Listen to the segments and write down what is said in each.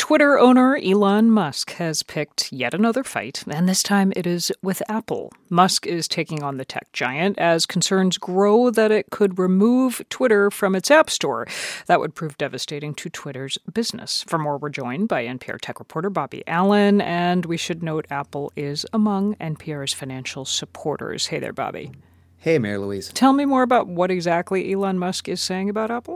Twitter owner Elon Musk has picked yet another fight, and this time it is with Apple. Musk is taking on the tech giant as concerns grow that it could remove Twitter from its app store. That would prove devastating to Twitter's business. For more, we're joined by NPR tech reporter Bobby Allen, and we should note Apple is among NPR's financial supporters. Hey there, Bobby. Hey, Mary Louise. Tell me more about what exactly Elon Musk is saying about Apple.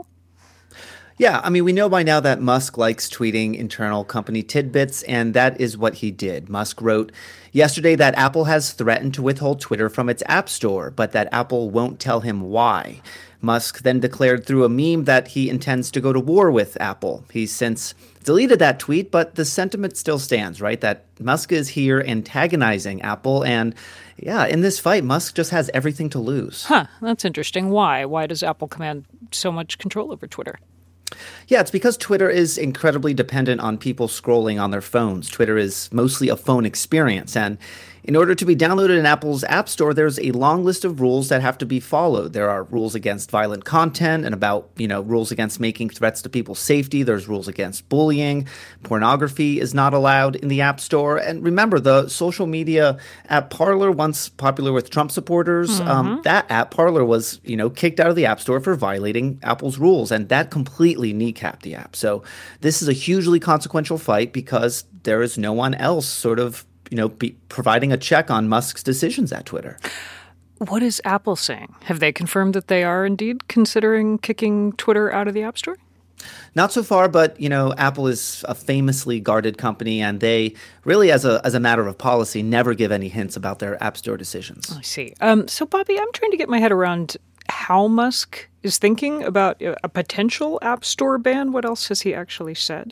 Yeah, I mean, we know by now that Musk likes tweeting internal company tidbits, and that is what he did. Musk wrote yesterday that Apple has threatened to withhold Twitter from its App Store, but that Apple won't tell him why. Musk then declared through a meme that he intends to go to war with Apple. He's since deleted that tweet, but the sentiment still stands, right? That Musk is here antagonizing Apple, and yeah, in this fight, Musk just has everything to lose. That's interesting. Why? Why does Apple command so much control over Twitter? Yeah, it's because Twitter is incredibly dependent on people scrolling on their phones. Twitter is mostly a phone experience, and in order to be downloaded in Apple's App Store, there's a long list of rules that have to be followed. There are rules against violent content and about, rules against making threats to people's safety. There's rules against bullying. Pornography is not allowed in the App Store. And remember, the social media app Parler, once popular with Trump supporters, that app Parler was, kicked out of the App Store for violating Apple's rules. And that completely kneecapped the app. So this is a hugely consequential fight because there is no one else sort of be providing a check on Musk's decisions at Twitter. What is Apple saying? Have they confirmed that they are indeed considering kicking Twitter out of the App Store? Not so far, but, Apple is a famously guarded company, and they really, as a matter of policy, never give any hints about their App Store decisions. I see. So, Bobby, I'm trying to get my head around how Musk is thinking about a potential App Store ban. What else has he actually said?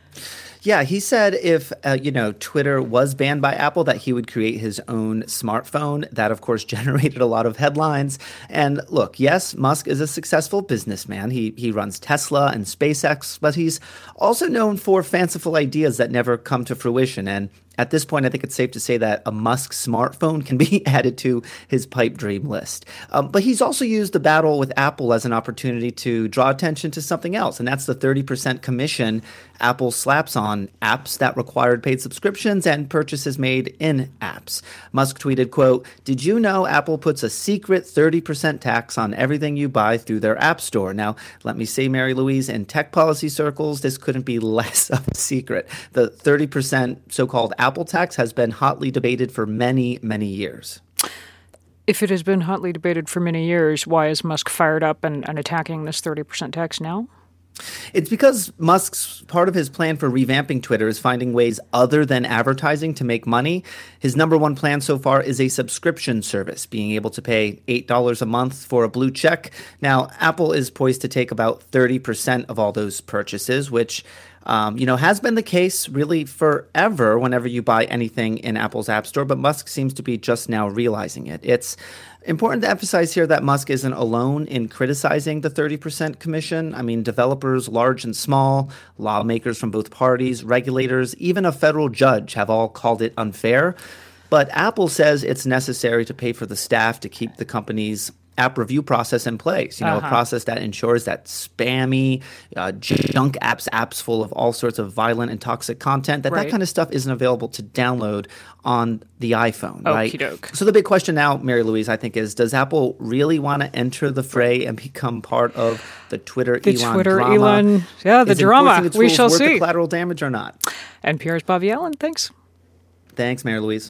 Yeah, he said if, Twitter was banned by Apple, that he would create his own smartphone. That, of course, generated a lot of headlines. And look, yes, Musk is a successful businessman. He runs Tesla and SpaceX, but he's also known for fanciful ideas that never come to fruition. And at this point, I think it's safe to say that a Musk smartphone can be added to his pipe dream list. But he's also used the battle with Apple as an opportunity to draw attention to something else, and that's the 30% commission Apple slaps on apps that required paid subscriptions and purchases made in apps. Musk tweeted, quote, "Did you know Apple puts a secret 30% tax on everything you buy through their App Store?" Now, let me say, Mary Louise, in tech policy circles, this couldn't be less of a secret. The 30% so-called Apple tax has been hotly debated for many, many years. If it has been hotly debated for many years, why is Musk fired up and attacking this 30% tax now? It's because Musk's part of his plan for revamping Twitter is finding ways other than advertising to make money. His number one plan so far is a subscription service, being able to pay $8 a month for a blue check. Now, Apple is poised to take about 30% of all those purchases, which has been the case really forever whenever you buy anything in Apple's App Store, but Musk seems to be just now realizing it. It's important to emphasize here that Musk isn't alone in criticizing the 30% commission. I mean, developers, large and small, lawmakers from both parties, regulators, even a federal judge have all called it unfair. But Apple says it's necessary to pay for the staff to keep the company's app review process in place, a process that ensures that spammy, junk apps full of all sorts of violent and toxic content, that kind of stuff isn't available to download on the iPhone, right? Okey-doke. So the big question now, Mary Louise, I think is, does Apple really want to enter the fray and become part of the Twitter Elon drama? The drama. We shall see. The collateral damage or not? NPR's Bobby Allen, thanks. Thanks, Mary Louise.